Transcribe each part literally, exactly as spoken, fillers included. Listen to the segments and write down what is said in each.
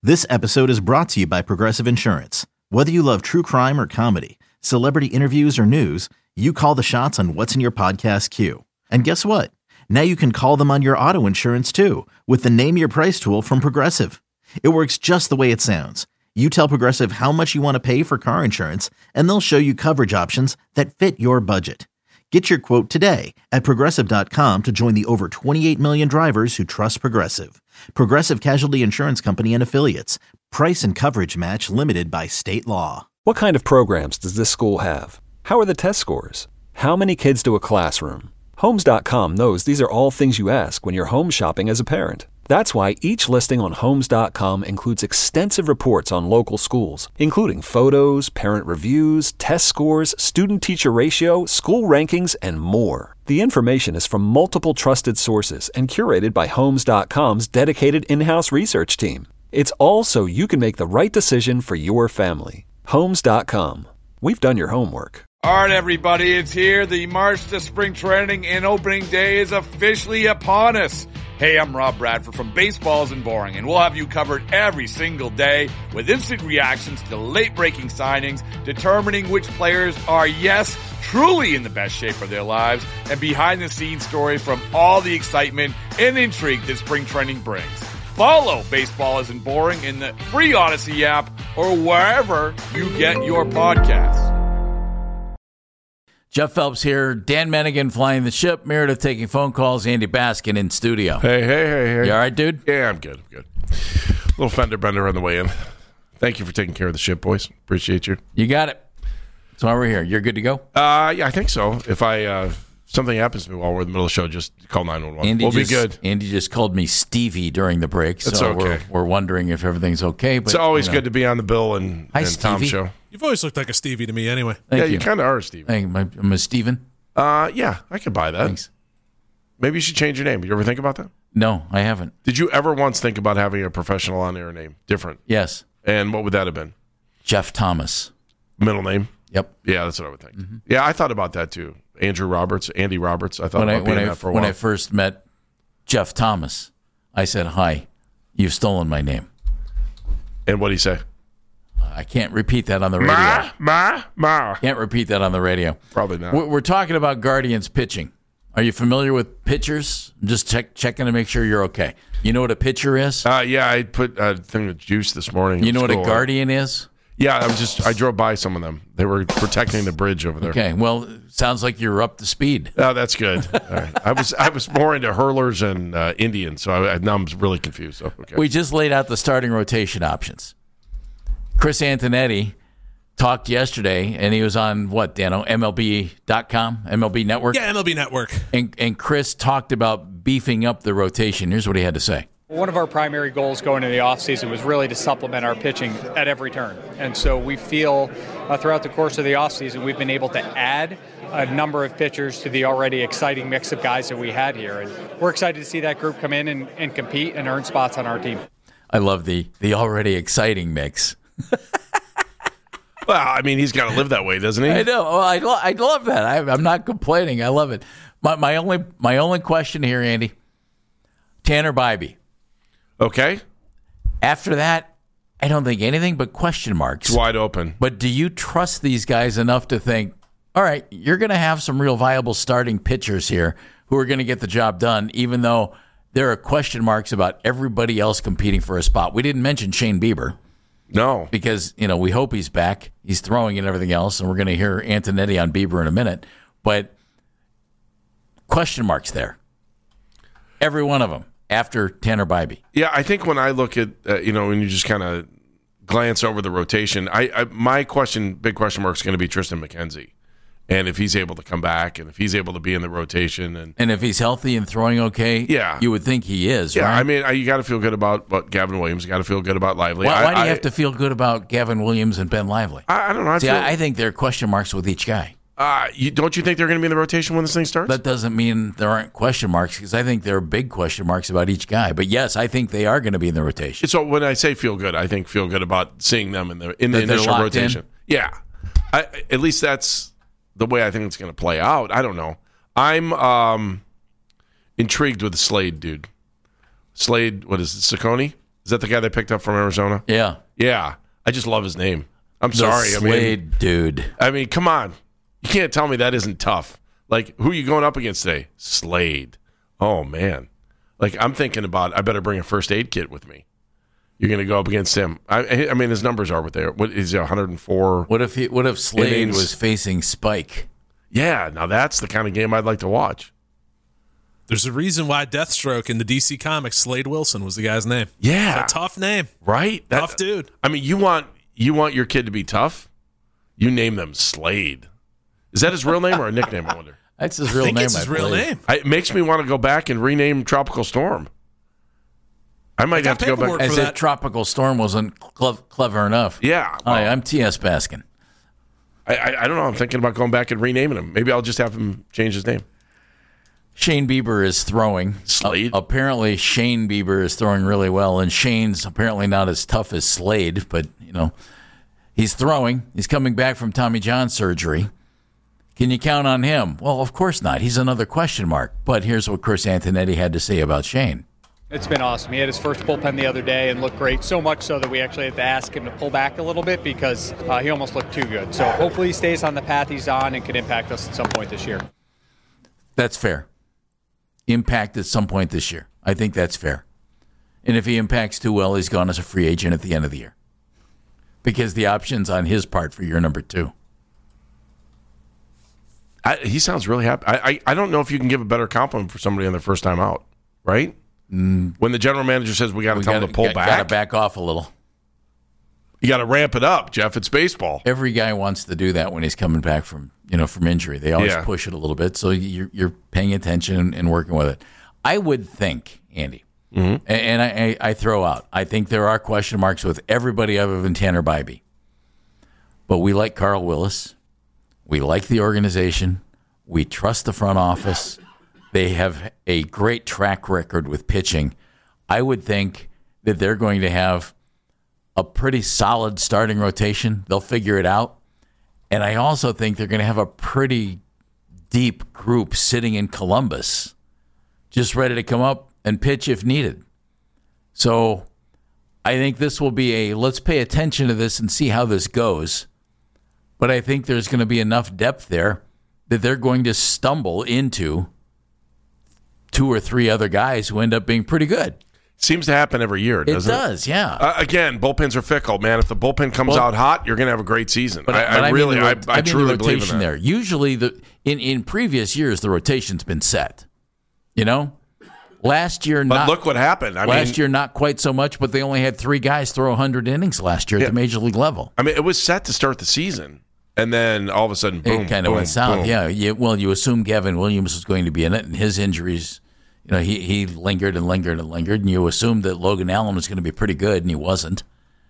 This episode is brought to you by Progressive Insurance. Whether you love true crime or comedy, celebrity interviews or news, you call the shots on what's in your podcast queue. And guess what? Now you can call them on your auto insurance too with the Name Your Price tool from Progressive. It works just the way it sounds. You tell Progressive how much you want to pay for car insurance, and they'll show you coverage options that fit your budget. Get your quote today at Progressive dot com to join the over twenty-eight million drivers who trust Progressive. Progressive Casualty Insurance Company and Affiliates. Price and coverage match limited by state law. What kind of programs does this school have? How are the test scores? How many kids to a classroom? Homes dot com knows these are all things you ask when you're home shopping as a parent. That's why each listing on Homes dot com includes extensive reports on local schools, including photos, parent reviews, test scores, student-teacher ratio, school rankings, and more. The information is from multiple trusted sources and curated by Homes dot com's dedicated in-house research team. It's all so you can make the right decision for your family. Homes dot com. We've done your homework. All right, everybody, it's here. The March to Spring Training and Opening Day is officially upon us. Hey, I'm Rob Bradford from Baseball Isn't Boring, and we'll have you covered every single day with instant reactions to late-breaking signings, determining which players are, yes, truly in the best shape of their lives, and behind-the-scenes stories from all the excitement and intrigue that spring training brings. Follow Baseball Isn't Boring in the free Odyssey app or wherever you get your podcasts. Jeff Phelps here, Dan Mennigan flying the ship, Meredith taking phone calls, Andy Baskin in studio. Hey, hey, hey, hey. You all right, dude? Yeah, I'm good. I'm good. Little fender bender on the way in. Thank you for taking care of the ship, boys. Appreciate you. You got it. That's why we're here. You're good to go? Uh, yeah, I think so. If I uh, something happens to me while we're in the middle of the show, just call nine one one. Andy we'll just, be good. Andy just called me Stevie during the break, so it's okay. we're, we're wondering if everything's okay. But, it's always you know. good to be on the Bill and, Hi, and Tom show. You've always looked like a Stevie to me anyway. Thank yeah, you, you kind of are, Stevie. Thank you. I'm a Steven. Uh, yeah, I could buy that. Thanks. Maybe you should change your name. You ever think about that? No, I haven't. Did you ever once think about having a professional on-air name? Different. Yes. And what would that have been? Jeff Thomas. Middle name? Yep. Yeah, that's what I would think. Mm-hmm. Yeah, I thought about that too. Andrew Roberts, Andy Roberts. I thought when about I, being when that I, for a when while. I first met Jeff Thomas, I said, "Hi, you've stolen my name." And what did he say? I can't repeat that on the radio. Ma, ma, ma. Can't repeat that on the radio. Probably not. We're, we're talking about Guardians pitching. Are you familiar with pitchers? I'm just check, checking to make sure you're okay. You know what a pitcher is? Uh, yeah, I put a thing of juice this morning. You know what cool. a Guardian is? Yeah, I was just I drove by some of them. They were protecting the bridge over there. Okay, well, sounds like you're up to speed. Oh, that's good. All right. I was I was more into hurlers and uh, Indians, so I, now I'm really confused. So, okay. We just laid out the starting rotation options. Chris Antonetti talked yesterday, and he was on, what, Dano, M L B dot com, M L B Network? Yeah, M L B Network. And, and Chris talked about beefing up the rotation. Here's what he had to say. One of our primary goals going into the offseason was really to supplement our pitching at every turn. And so we feel uh, throughout the course of the offseason we've been able to add a number of pitchers to the already exciting mix of guys that we had here. And we're excited to see that group come in and, and compete and earn spots on our team. I love the, the already exciting mix. Well, I mean, he's got to live that way, doesn't he? I know. Well, I, lo- I love that. I, I'm not complaining. I love it. My, my only my only question here, Andy, Tanner Bybee. Okay. After that, I don't think anything but question marks. It's wide open. But do you trust these guys enough to think, all right, you're going to have some real viable starting pitchers here who are going to get the job done, even though there are question marks about everybody else competing for a spot? We didn't mention Shane Bieber. No. Because, you know, we hope he's back. He's throwing and everything else, and we're going to hear Antonetti on Bieber in a minute. But question marks there. Every one of them after Tanner Bybee. Yeah, I think when I look at, uh, you know, when you just kind of glance over the rotation, I, I my question, big question mark is going to be Tristan McKenzie. And if he's able to come back and if he's able to be in the rotation. And and if he's healthy and throwing okay, yeah. you would think he is, yeah, right? I mean, I, you got to feel good about what Gavin Williams. You got to feel good about Lively. Why, I, why do you I, have to feel good about Gavin Williams and Ben Lively? I, I don't know. I See, feel, I, I think there are question marks with each guy. Uh, you, don't you think they're going to be in the rotation when this thing starts? That doesn't mean there aren't question marks, because I think there are big question marks about each guy. But yes, I think they are going to be in the rotation. So when I say feel good, I think feel good about seeing them in the in the That they're initial locked rotation. in? Yeah, I, at least that's the way I think it's going to play out. I don't know. I'm um, intrigued with Slade, dude. Slade, what is it, Ciccone? Is that the guy they picked up from Arizona? Yeah. Yeah. I just love his name. I'm The sorry. I Slade mean, dude. I mean, come on. You can't tell me that isn't tough. Like, who are you going up against today? Slade. Oh, man. Like, I'm thinking about, I better bring a first aid kit with me. You're going to go up against him. I, I mean, his numbers are what they are. What is he, one hundred four? What if he, what if Slade innings? was facing Spike? Yeah, now that's the kind of game I'd like to watch. There's a reason why Deathstroke in the D C Comics, Slade Wilson was the guy's name. Yeah. It's a tough name. Right? That, Tough dude. I mean, you want you want your kid to be tough? You name them Slade. Is that his real name or a nickname, I wonder? That's his I real think name. it's his I real believe. name. I, it makes me want to go back and rename Tropical Storm. I might I have got to go back. paperwork As for if that. Tropical Storm wasn't clev- clever enough. Yeah. Hi, well, I'm T S. Baskin. I, I, I don't know. I'm thinking about going back and renaming him. Maybe I'll just have him change his name. Shane Bieber is throwing. Slade? Uh, apparently, Shane Bieber is throwing really well, and Shane's apparently not as tough as Slade, but, you know, he's throwing. He's coming back from Tommy John surgery. Can you count on him? Well, of course not. He's another question mark. But here's what Chris Antonetti had to say about Shane. It's been awesome. He had his first bullpen the other day and looked great, so much so that we actually had to ask him to pull back a little bit because uh, he almost looked too good. So hopefully he stays on the path he's on and can impact us at some point this year. That's fair. Impact at some point this year. I think that's fair. And if he impacts too well, he's gone as a free agent at the end of the year. Because the option's on his part for year number two. I, he sounds really happy. I, I I don't know if you can give a better compliment for somebody on their first time out, right? Mm. When the general manager says we got to tell gotta, him to pull got, back, Got to back off a little. you got to ramp it up, Jeff. It's baseball. Every guy wants to do that when he's coming back from you know from injury. They always Yeah. push it a little bit, so you're, you're paying attention and working with it. I would think, Andy, Mm-hmm. and, and I, I, I throw out. I think there are question marks with everybody other than Tanner Bybee, but we like Carl Willis. We like the organization. We trust the front office. They have a great track record with pitching. I would think that they're going to have a pretty solid starting rotation. They'll figure it out. And I also think they're going to have a pretty deep group sitting in Columbus, just ready to come up and pitch if needed. So I think this will be a let's pay attention to this and see how this goes. But I think there's going to be enough depth there that they're going to stumble into two or three other guys who end up being pretty good. Seems to happen every year, It doesn't it? does, yeah. Uh, again, bullpens are fickle, man. If the bullpen comes Well- out hot, you're going to have a great season. But, I, but I mean really, the I, rot- I, mean the truly believe in rotation that. there. Usually, the in, in previous years, the rotation's been set. You know, last year But not. look what happened. I last mean, year not quite so much, but they only had three guys throw one hundred innings last year Yeah. at the major league level. I mean, it was set to start the season, and then all of a sudden, boom, it kind of boom, went south. boom. Yeah, you, well, you assume Gavin Williams was going to be in it, and his injuries. You know, he, he lingered and lingered and lingered, and you assumed that Logan Allen was going to be pretty good, and he wasn't.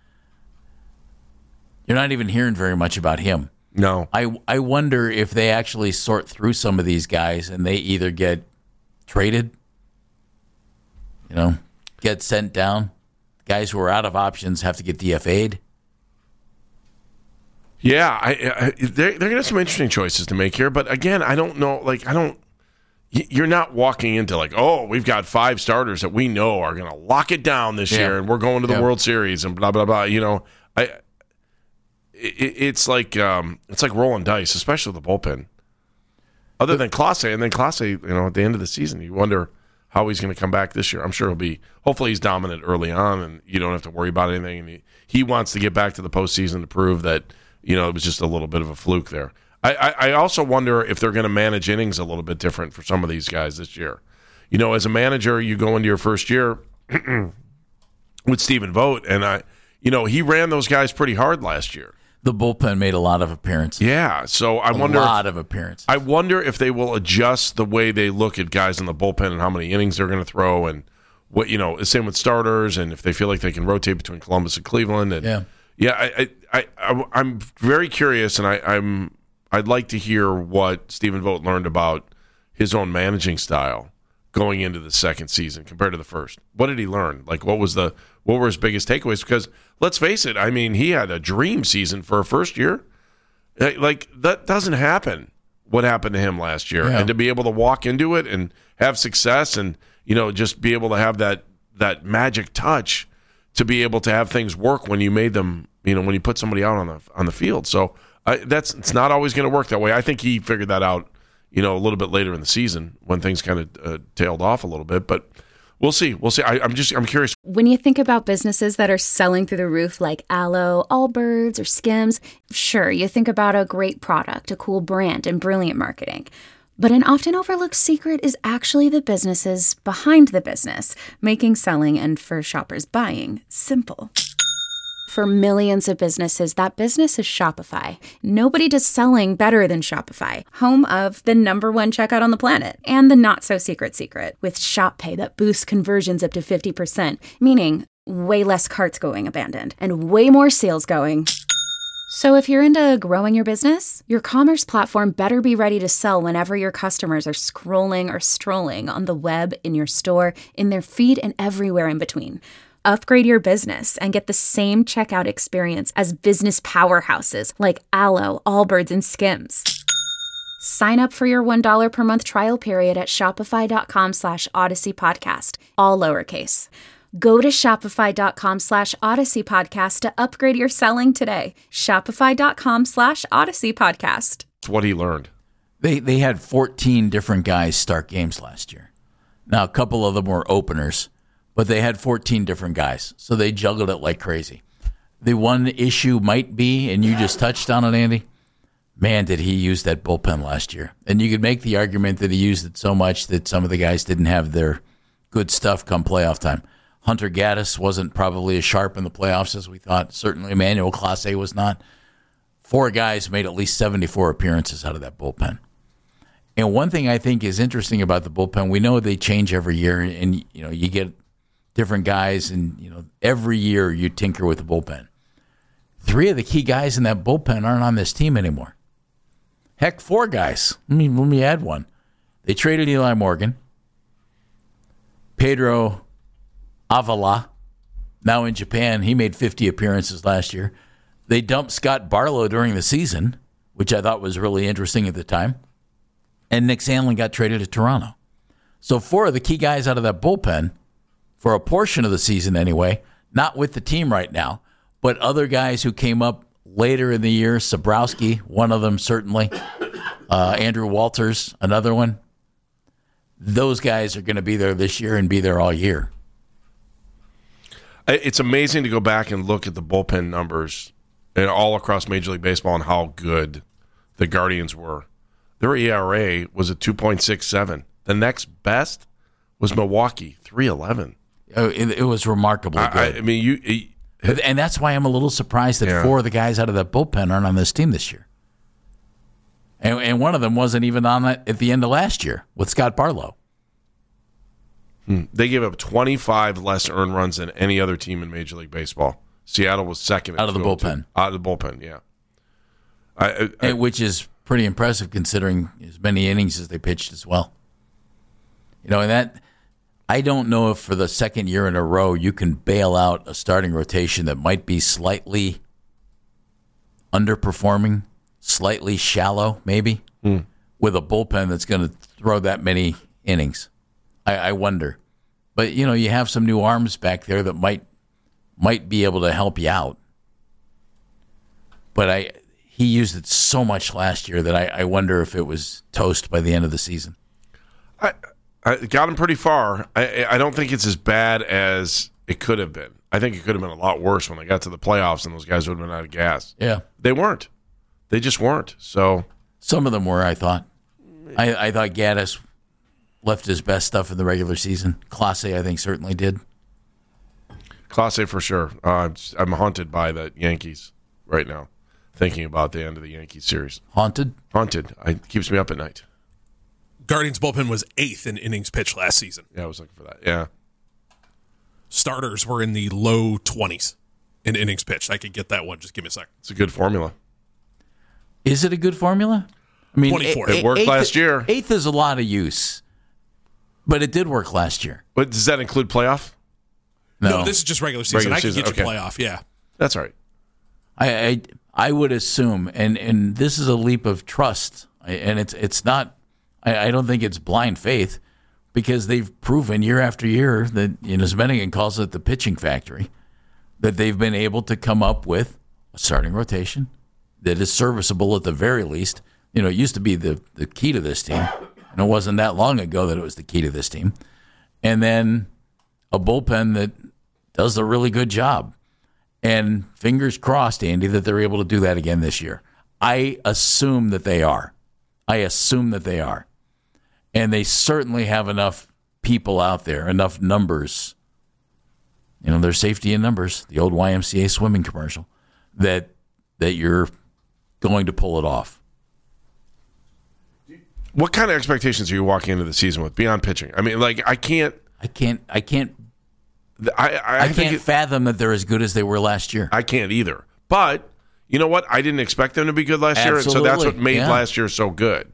You're not even hearing very much about him. No. I, I wonder if they actually sort through some of these guys and they either get traded, you know, get sent down. Guys who are out of options have to get D F A'd. Yeah, I, I, they're, they're going to have some interesting choices to make here. But again, I don't know. Like, I don't. You're not walking into like, oh, we've got five starters that we know are going to lock it down this Yeah. year, and we're going to the Yeah. World Series and blah blah blah. You know, I. It, it's like um, it's like rolling dice, especially with the bullpen. Other than Clase, and then Clase, you know, at the end of the season, you wonder how he's going to come back this year. I'm sure he'll be. Hopefully, he's dominant early on, and you don't have to worry about anything. And he, he wants to get back to the postseason to prove that you know it was just a little bit of a fluke there. I, I, I also wonder if they're going to manage innings a little bit different for some of these guys this year. You know, as a manager, you go into your first year with Stephen Vogt, and I, you know, he ran those guys pretty hard last year. The bullpen made a lot of appearances. Yeah, so I a wonder. lot if, of appearances. I wonder if they will adjust the way they look at guys in the bullpen and how many innings they're going to throw, and what you know. Same with starters, and if they feel like they can rotate between Columbus and Cleveland. And Yeah. yeah, I, I, I, I'm very curious, and I, I'm. I'd like to hear what Stephen Vogt learned about his own managing style going into the second season compared to the first. What did he learn? Like, what was the what were his biggest takeaways? Because let's face it, I mean, he had a dream season for a first year. Like, that doesn't happen. What happened to him last year, Yeah. and to be able to walk into it and have success, and you know, just be able to have that that magic touch to be able to have things work when you made them, you know, when you put somebody out on the on the field. So uh, that's it's not always going to work that way. I think he figured that out, you know, a little bit later in the season when things kind of uh, tailed off a little bit. But we'll see. We'll see. I, I'm just I'm curious. When you think about businesses that are selling through the roof like Aloe, Allbirds, or Skims, sure, you think about a great product, a cool brand, and brilliant marketing. But an often overlooked secret is actually the businesses behind the business, making selling and for shoppers buying simple. For millions of businesses, that business is Shopify. Nobody does selling better than Shopify, home of the number one checkout on the planet and the not-so-secret secret with Shop Pay that boosts conversions up to fifty percent, meaning way less carts going abandoned and way more sales going. So if you're into growing your business, your commerce platform better be ready to sell whenever your customers are scrolling or strolling on the web, in your store, in their feed, and everywhere in between. Upgrade your business and get the same checkout experience as business powerhouses like Aloe, Allbirds, and Skims. Sign up for your one dollar per month trial period at shopify.com slash Odyssey Podcast, all lowercase. Go to shopify.com slash Odyssey Podcast to upgrade your selling today. Shopify.com slash Odyssey Podcast. It's what he learned. They they had fourteen different guys start games last year. Now, a couple of them were openers, but they had fourteen different guys, so they juggled it like crazy. The one issue might be, and you just touched on it, Andy, man, did he use that bullpen last year. And you could make the argument that he used it so much that some of the guys didn't have their good stuff come playoff time. Hunter Gaddis wasn't probably as sharp in the playoffs as we thought. Certainly Emmanuel Clase was not. Four guys made at least seventy-four appearances out of that bullpen. And one thing I think is interesting about the bullpen, we know they change every year, and you know you get different guys, and you know every year you tinker with the bullpen. Three of the key guys in that bullpen aren't on this team anymore. Heck, four guys. Let me, let me add one. They traded Eli Morgan. Pedro Avila, now in Japan. He made fifty appearances last year. They dumped Scott Barlow during the season, which I thought was really interesting at the time. And Nick Sandlin got traded to Toronto. So four of the key guys out of that bullpen, for a portion of the season anyway, not with the team right now, but other guys who came up later in the year, Sabrowski, one of them certainly, uh, Andrew Walters, another one. Those guys are going to be there this year and be there all year. It's amazing to go back and look at the bullpen numbers and all across Major League Baseball and how good the Guardians were. Their E R A was a two point six seven. The next best was Milwaukee, three eleven. Oh, it, it was remarkably good. I, I mean, you, you and that's why I'm a little surprised that yeah. four of the guys out of that bullpen aren't on this team this year. And, and one of them wasn't even on it at the end of last year with Scott Barlow. Hmm. They gave up twenty-five less earned runs than any other team in Major League Baseball. Seattle was second. Out of the bullpen. Out of the bullpen, yeah. I, I, and, which is pretty impressive considering as many innings as they pitched as well. You know, and that, I don't know if for the second year in a row you can bail out a starting rotation that might be slightly underperforming, slightly shallow, maybe, mm. with a bullpen that's going to throw that many innings. I, I wonder. But, you know, you have some new arms back there that might might be able to help you out. But I he used it so much last year that I, I wonder if it was toast by the end of the season. I, I got him pretty far. I, I don't think it's as bad as it could have been. I think it could have been a lot worse when they got to the playoffs and those guys would have been out of gas. Yeah. They weren't. They just weren't. So some of them were, I thought. I, I thought Gaddis left his best stuff in the regular season. Clase, I think, certainly did. Clase for sure. Uh, I'm haunted by the Yankees right now, thinking about the end of the Yankees series. Haunted? Haunted. It keeps me up at night. Guardians bullpen was eighth in innings pitched last season. Yeah, I was looking for that. Yeah. Starters were in the low twenties in innings pitched. I could get that one. Just give me a second. It's a good formula. Is it a good formula? I mean, twenty-four. It worked eighth, last year. Eighth is a lot of use, but it did work last year. But does that include playoff? No, no this is just regular season. Regular I can season, get you okay. playoff, yeah. That's all right. I, I I would assume, and, and this is a leap of trust, and it's it's not. I, I don't think it's blind faith, because they've proven year after year that, you know, Zmenningen calls it the pitching factory. that they've been able to come up with a starting rotation that is serviceable at the very least. You know, it used to be the, the key to this team, and it wasn't that long ago that it was the key to this team. And then a bullpen that does a really good job. And fingers crossed, Andy, that they're able to do that again this year. I assume that they are. I assume that they are. And they certainly have enough people out there, enough numbers. You know, there's safety in numbers, the old Y M C A swimming commercial, that that you're going to pull it off. What kind of expectations are you walking into the season with beyond pitching? I mean, like, I can't. I can't. I can't. I, I, I, I can't it, fathom that they're as good as they were last year. I can't either. But you know what? I didn't expect them to be good last Absolutely. year, and so that's what made yeah. last year so good.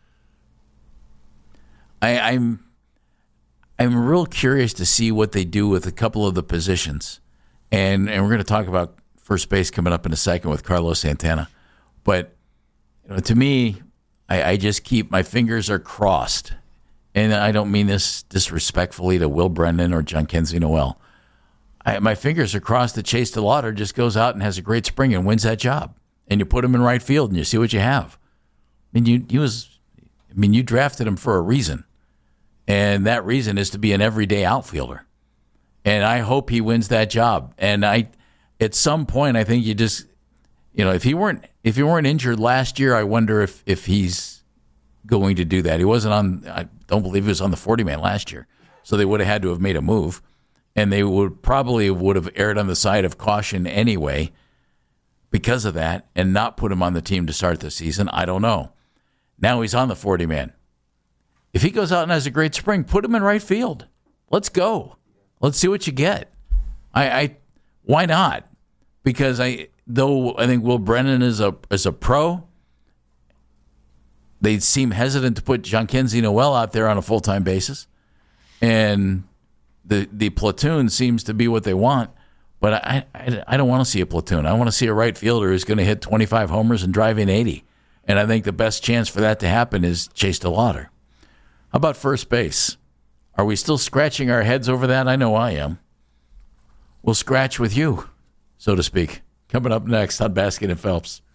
I, I'm. I'm real curious to see what they do with a couple of the positions, and and we're going to talk about first base coming up in a second with Carlos Santana. But you know, to me, I, I just keep my fingers are crossed. And I don't mean this disrespectfully to Will Brennan or Jhonkensy Noel. I, my fingers are crossed that Chase DeLauter just goes out and has a great spring and wins that job. And you put him in right field and you see what you have. I mean, you he was. I mean, you drafted him for a reason, and that reason is to be an everyday outfielder. And I hope he wins that job. And I, at some point, I think you just, you know, if he weren't if he weren't injured last year, I wonder if if he's going to do that. He wasn't on. I don't believe he was on the forty man last year, so they would have had to have made a move, and they would probably would have erred on the side of caution anyway because of that, and not put him on the team to start the season. I don't know. Now he's on the forty man. If he goes out and has a great spring, put him in right field. Let's go. Let's see what you get. I, I why not? Because I though I think Will Brennan is a is a pro. They seem hesitant to put Jhonkensy Noel out there on a full-time basis. And the the platoon seems to be what they want. But I, I, I don't want to see a platoon. I want to see a right fielder who's going to hit twenty-five homers and drive in eighty. And I think the best chance for that to happen is Chase DeLauter. How about first base? Are we still scratching our heads over that? I know I am. We'll scratch with you, so to speak. Coming up next on Baskin and Phelps.